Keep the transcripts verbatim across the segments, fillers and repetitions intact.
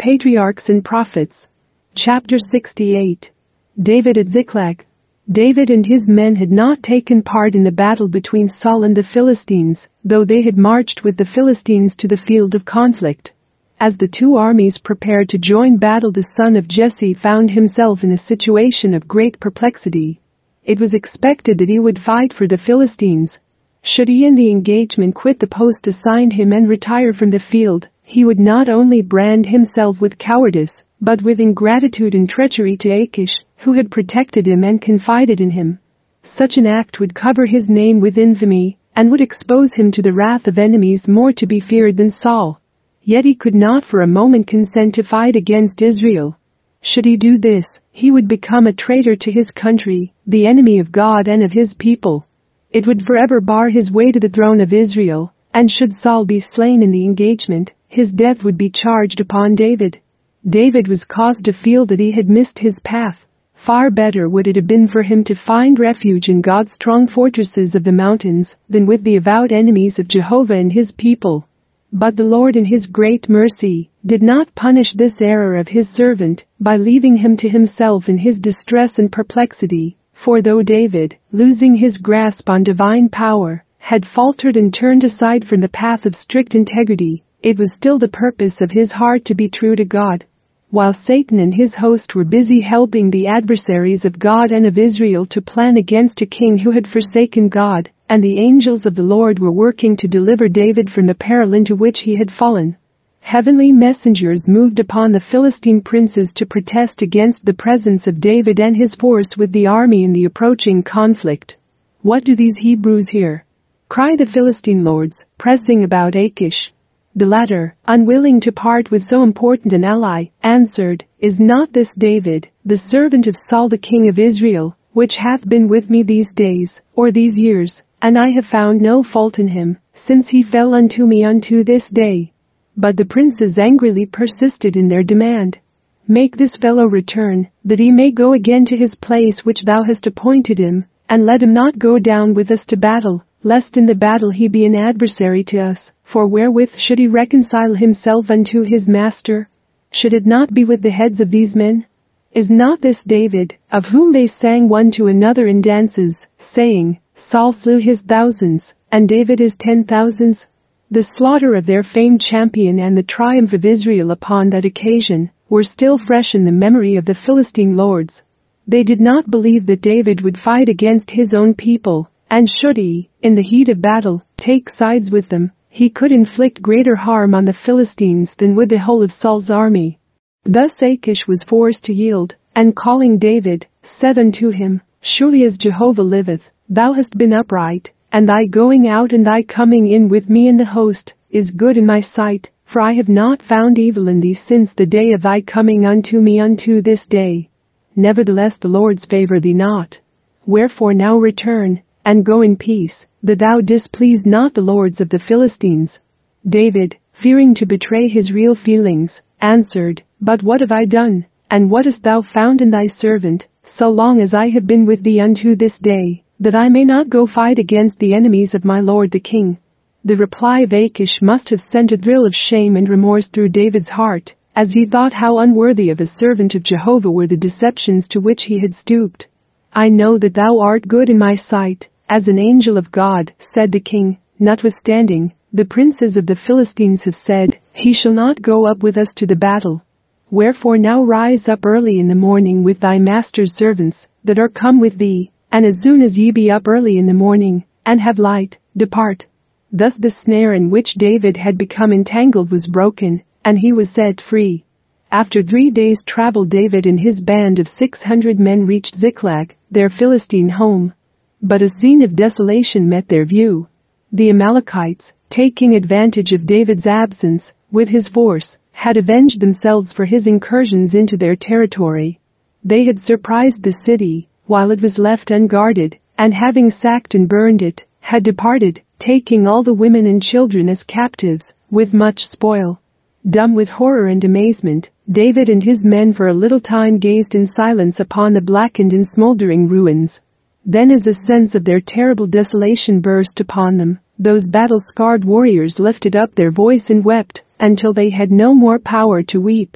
Patriarchs and Prophets. Chapter sixty-eight. David at Ziklag. David and his men had not taken part in the battle between Saul and the Philistines, though they had marched with the Philistines to the field of conflict. As the two armies prepared to join battle, the son of Jesse found himself in a situation of great perplexity. It was expected that he would fight for the Philistines. Should he in the engagement quit the post assigned him and retire from the field, he would not only brand himself with cowardice, but with ingratitude and treachery to Achish, who had protected him and confided in him. Such an act would cover his name with infamy, and would expose him to the wrath of enemies more to be feared than Saul. Yet he could not for a moment consent to fight against Israel. Should he do this, he would become a traitor to his country, the enemy of God and of his people. It would forever bar his way to the throne of Israel, and should Saul be slain in the engagement, his death would be charged upon David. David was caused to feel that he had missed his path. Far better would it have been for him to find refuge in God's strong fortresses of the mountains than with the avowed enemies of Jehovah and his people. But the Lord in his great mercy did not punish this error of his servant by leaving him to himself in his distress and perplexity, for though David, losing his grasp on divine power, had faltered and turned aside from the path of strict integrity, it was still the purpose of his heart to be true to God. While Satan and his host were busy helping the adversaries of God and of Israel to plan against a king who had forsaken God, and the angels of the Lord were working to deliver David from the peril into which he had fallen. Heavenly messengers moved upon the Philistine princes to protest against the presence of David and his force with the army in the approaching conflict. "What do these Hebrews here?" cried the Philistine lords, pressing about Achish. The latter, unwilling to part with so important an ally, answered, "Is not this David, the servant of Saul the king of Israel, which hath been with me these days, or these years, and I have found no fault in him, since he fell unto me unto this day?" But the princes angrily persisted in their demand. "Make this fellow return, that he may go again to his place which thou hast appointed him, and let him not go down with us to battle, lest in the battle he be an adversary to us, for wherewith should he reconcile himself unto his master? Should it not be with the heads of these men? Is not this David, of whom they sang one to another in dances, saying, Saul slew his thousands, and David his ten thousands?" The slaughter of their famed champion and the triumph of Israel upon that occasion were still fresh in the memory of the Philistine lords. They did not believe that David would fight against his own people, and should he, in the heat of battle, take sides with them, he could inflict greater harm on the Philistines than would the whole of Saul's army. Thus Achish was forced to yield, and calling David, said unto him, "Surely as Jehovah liveth, thou hast been upright, and thy going out and thy coming in with me in the host is good in my sight, for I have not found evil in thee since the day of thy coming unto me unto this day. Nevertheless the Lord's favor thee not. Wherefore now return, and go in peace, that thou displease not the lords of the Philistines." David, fearing to betray his real feelings, answered, "But what have I done, and what hast thou found in thy servant, so long as I have been with thee unto this day, that I may not go fight against the enemies of my lord the king?" The reply of Achish must have sent a thrill of shame and remorse through David's heart, as he thought how unworthy of a servant of Jehovah were the deceptions to which he had stooped. "I know that thou art good in my sight, as an angel of God," said the king. "Notwithstanding, the princes of the Philistines have said, He shall not go up with us to the battle. Wherefore now rise up early in the morning with thy master's servants, that are come with thee, and as soon as ye be up early in the morning, and have light, depart." Thus the snare in which David had become entangled was broken, and he was set free. After three days' travel, David and his band of six hundred men reached Ziklag, their Philistine home. But a scene of desolation met their view. The Amalekites, taking advantage of David's absence, with his force, had avenged themselves for his incursions into their territory. They had surprised the city, while it was left unguarded, and having sacked and burned it, had departed, taking all the women and children as captives, with much spoil. Dumb with horror and amazement, David and his men for a little time gazed in silence upon the blackened and smoldering ruins. Then as a sense of their terrible desolation burst upon them, those battle-scarred warriors lifted up their voice and wept, until they had no more power to weep.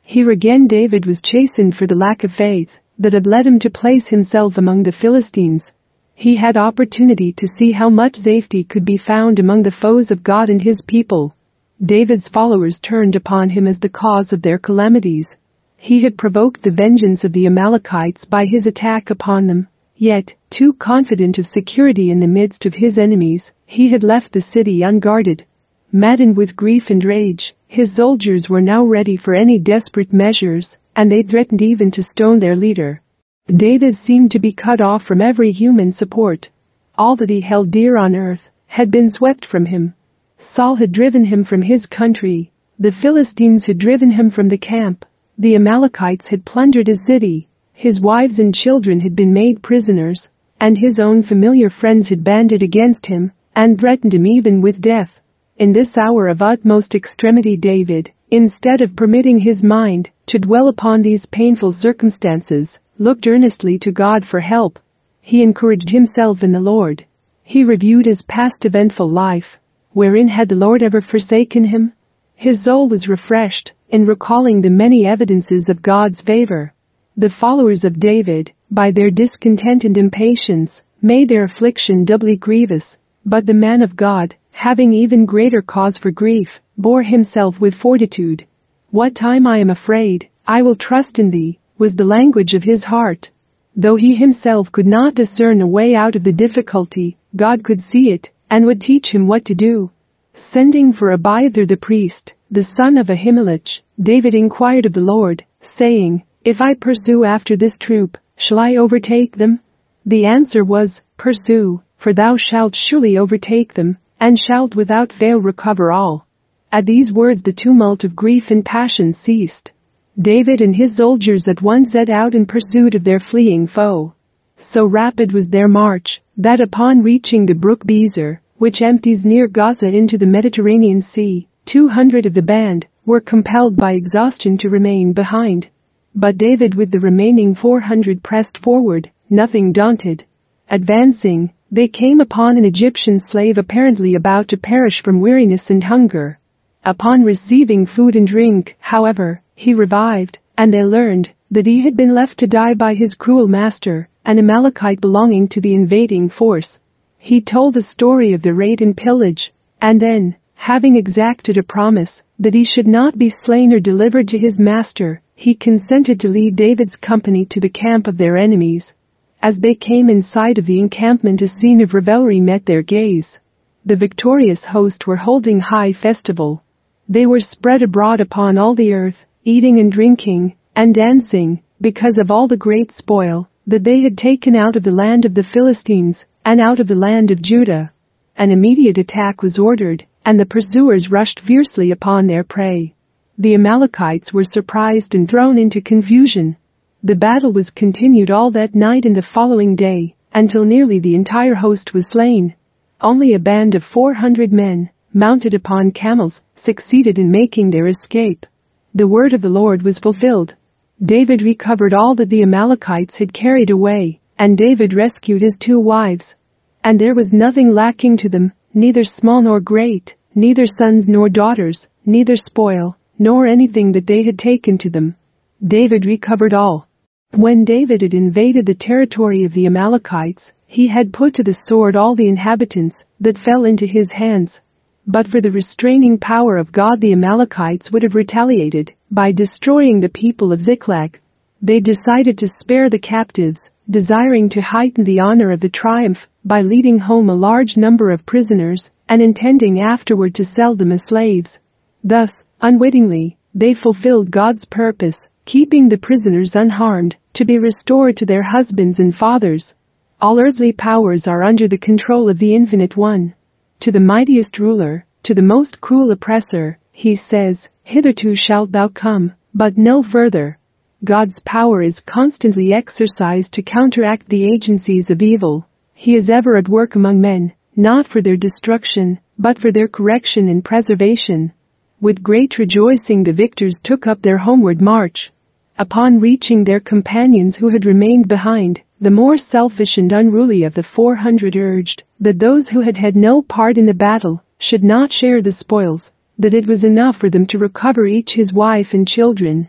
Here again David was chastened for the lack of faith that had led him to place himself among the Philistines. He had opportunity to see how much safety could be found among the foes of God and his people. David's followers turned upon him as the cause of their calamities. He had provoked the vengeance of the Amalekites by his attack upon them. Yet, too confident of security in the midst of his enemies, he had left the city unguarded. Maddened with grief and rage, his soldiers were now ready for any desperate measures, and they threatened even to stone their leader. David seemed to be cut off from every human support. All that he held dear on earth had been swept from him. Saul had driven him from his country. The Philistines had driven him from the camp. The Amalekites had plundered his city. His wives and children had been made prisoners, and his own familiar friends had banded against him and threatened him even with death. In this hour of utmost extremity, David, instead of permitting his mind to dwell upon these painful circumstances, looked earnestly to God for help. He encouraged himself in the Lord. He reviewed his past eventful life. Wherein had the Lord ever forsaken him? His soul was refreshed in recalling the many evidences of God's favor. The followers of David, by their discontent and impatience, made their affliction doubly grievous, but the man of God, having even greater cause for grief, bore himself with fortitude. What time I am afraid, I will trust in thee, was the language of his heart. Though he himself could not discern a way out of the difficulty, God could see it, and would teach him what to do. Sending for Abiathar the priest, the son of Ahimelech, David inquired of the Lord, saying, If I pursue after this troop, shall I overtake them? The answer was, Pursue, for thou shalt surely overtake them, and shalt without fail recover all. At these words the tumult of grief and passion ceased. David and his soldiers at once set out in pursuit of their fleeing foe. So rapid was their march, that upon reaching the brook Bezer, which empties near Gaza into the Mediterranean Sea, two hundred of the band were compelled by exhaustion to remain behind. But David with the remaining four hundred pressed forward, nothing daunted. Advancing, they came upon an Egyptian slave apparently about to perish from weariness and hunger. Upon receiving food and drink, however, he revived, and they learned that he had been left to die by his cruel master, an Amalekite belonging to the invading force. He told the story of the raid and pillage, and then, having exacted a promise that he should not be slain or delivered to his master, he consented to lead David's company to the camp of their enemies. As they came in sight of the encampment, a scene of revelry met their gaze. The victorious host were holding high festival. They were spread abroad upon all the earth, eating and drinking, and dancing, because of all the great spoil that they had taken out of the land of the Philistines, and out of the land of Judah. An immediate attack was ordered, and the pursuers rushed fiercely upon their prey. The Amalekites were surprised and thrown into confusion. The battle was continued all that night and the following day, until nearly the entire host was slain. Only a band of four hundred men, mounted upon camels, succeeded in making their escape. The word of the Lord was fulfilled. David recovered all that the Amalekites had carried away, and David rescued his two wives. And there was nothing lacking to them, neither small nor great, neither sons nor daughters, neither spoil, nor anything that they had taken to them. David recovered all. When David had invaded the territory of the Amalekites, he had put to the sword all the inhabitants that fell into his hands. But for the restraining power of God, the Amalekites would have retaliated by destroying the people of Ziklag. They decided to spare the captives, desiring to heighten the honor of the triumph by leading home a large number of prisoners and intending afterward to sell them as slaves. Thus, unwittingly, they fulfilled God's purpose, keeping the prisoners unharmed, to be restored to their husbands and fathers. All earthly powers are under the control of the Infinite One. To the mightiest ruler, to the most cruel oppressor, he says, "Hitherto shalt thou come, but no further." God's power is constantly exercised to counteract the agencies of evil. He is ever at work among men, not for their destruction, but for their correction and preservation. With great rejoicing the victors took up their homeward march. Upon reaching their companions who had remained behind, the more selfish and unruly of the four hundred urged that those who had had no part in the battle should not share the spoils, that it was enough for them to recover each his wife and children.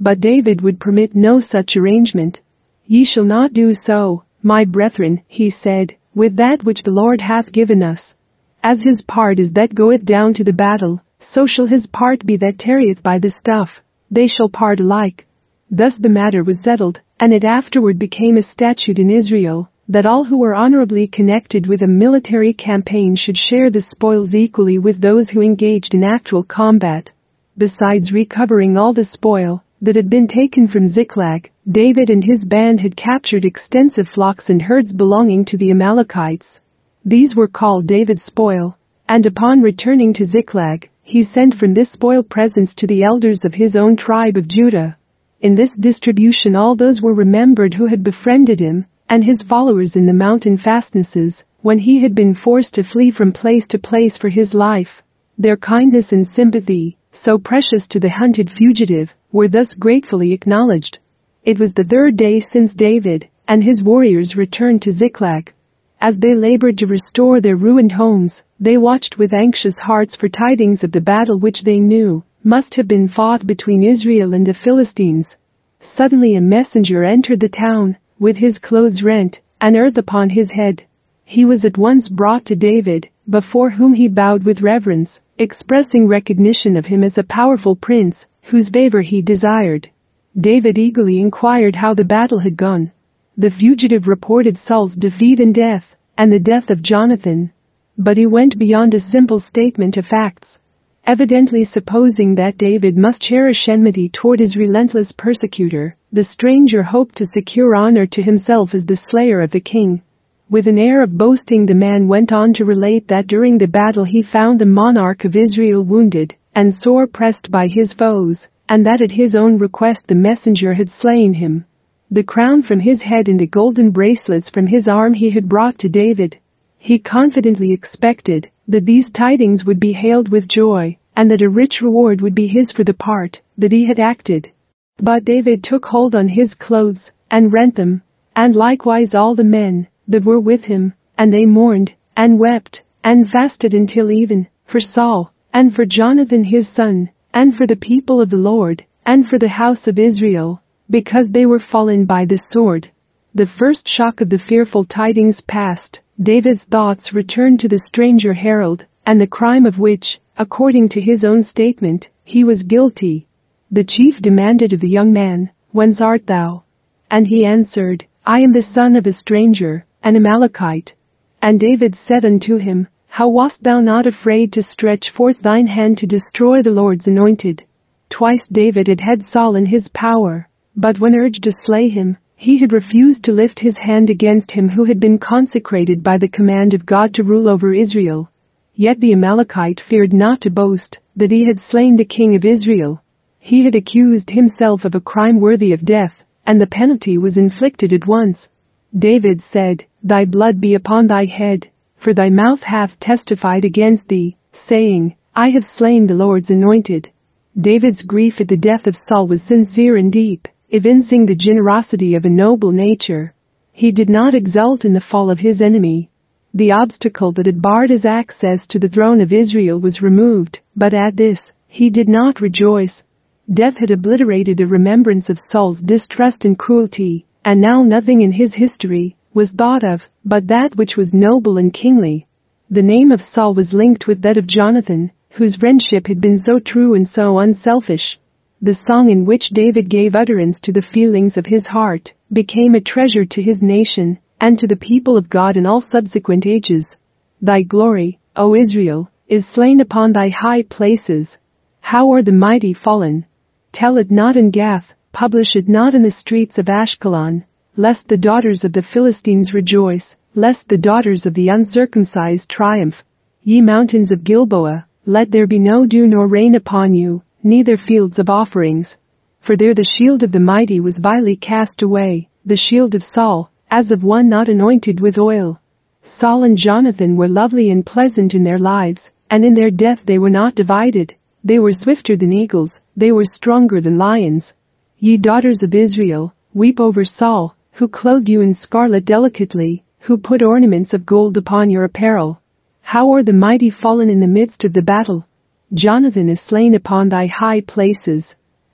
But David would permit no such arrangement. "Ye shall not do so, my brethren," he said, "with that which the Lord hath given us. As his part is that goeth down to the battle, so shall his part be that tarrieth by the stuff. They shall part alike." Thus the matter was settled, and it afterward became a statute in Israel that all who were honorably connected with a military campaign should share the spoils equally with those who engaged in actual combat. Besides recovering all the spoil that had been taken from Ziklag, David and his band had captured extensive flocks and herds belonging to the Amalekites. These were called David's spoil, and upon returning to Ziklag, he sent from this spoil presents to the elders of his own tribe of Judah. In this distribution all those were remembered who had befriended him, and his followers in the mountain fastnesses, when he had been forced to flee from place to place for his life. Their kindness and sympathy, so precious to the hunted fugitive, were thus gratefully acknowledged. It was the third day since David and his warriors returned to Ziklag. As they labored to restore their ruined homes, they watched with anxious hearts for tidings of the battle which they knew must have been fought between Israel and the Philistines. Suddenly a messenger entered the town, with his clothes rent, and earth upon his head. He was at once brought to David, before whom he bowed with reverence, expressing recognition of him as a powerful prince, whose favor he desired. David eagerly inquired how the battle had gone. The fugitive reported Saul's defeat and death, and the death of Jonathan. But he went beyond a simple statement of facts. Evidently supposing that David must cherish enmity toward his relentless persecutor, the stranger hoped to secure honor to himself as the slayer of the king. With an air of boasting the man went on to relate that during the battle he found the monarch of Israel wounded and sore pressed by his foes, and that at his own request the messenger had slain him. The crown from his head and the golden bracelets from his arm he had brought to David. He confidently expected that these tidings would be hailed with joy, and that a rich reward would be his for the part that he had acted. But David took hold on his clothes, and rent them, and likewise all the men that were with him, and they mourned, and wept, and fasted until even, for Saul, and for Jonathan his son, and for the people of the Lord, and for the house of Israel, because they were fallen by the sword. The first shock of the fearful tidings past, David's thoughts returned to the stranger herald, and the crime of which, according to his own statement, he was guilty. The chief demanded of the young man, "Whence art thou?" And he answered, "I am the son of a stranger, an Amalekite." And David said unto him, "How wast thou not afraid to stretch forth thine hand to destroy the Lord's anointed?" Twice David had had Saul in his power, but when urged to slay him, he had refused to lift his hand against him who had been consecrated by the command of God to rule over Israel. Yet the Amalekite feared not to boast that he had slain the king of Israel. He had accused himself of a crime worthy of death, and the penalty was inflicted at once. David said, "Thy blood be upon thy head, for thy mouth hath testified against thee, saying, I have slain the Lord's anointed." David's grief at the death of Saul was sincere and deep, evincing the generosity of a noble nature. He did not exult in the fall of his enemy. The obstacle that had barred his access to the throne of Israel was removed, but at this, he did not rejoice. Death had obliterated the remembrance of Saul's distrust and cruelty, and now nothing in his history was thought of but that which was noble and kingly. The name of Saul was linked with that of Jonathan, whose friendship had been so true and so unselfish. The song in which David gave utterance to the feelings of his heart became a treasure to his nation and to the people of God in all subsequent ages. Thy glory, O Israel, is slain upon thy high places. How are the mighty fallen? Tell it not in Gath, publish it not in the streets of Ashkelon, lest the daughters of the Philistines rejoice, lest the daughters of the uncircumcised triumph. Ye mountains of Gilboa, let there be no dew nor rain upon you, neither fields of offerings. For there the shield of the mighty was vilely cast away, the shield of Saul, as of one not anointed with oil. Saul and Jonathan were lovely and pleasant in their lives, and in their death they were not divided. They were swifter than eagles, they were stronger than lions. Ye daughters of Israel, weep over Saul, who clothed you in scarlet delicately, who put ornaments of gold upon your apparel. How are the mighty fallen in the midst of the battle? Jonathan is slain upon thy high places.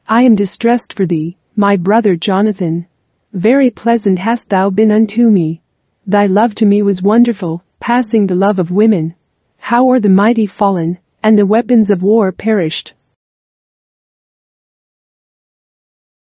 I am distressed for thee, my brother Jonathan. Very pleasant hast thou been unto me. Thy love to me was wonderful, passing the love of women. How are the mighty fallen, and the weapons of war perished.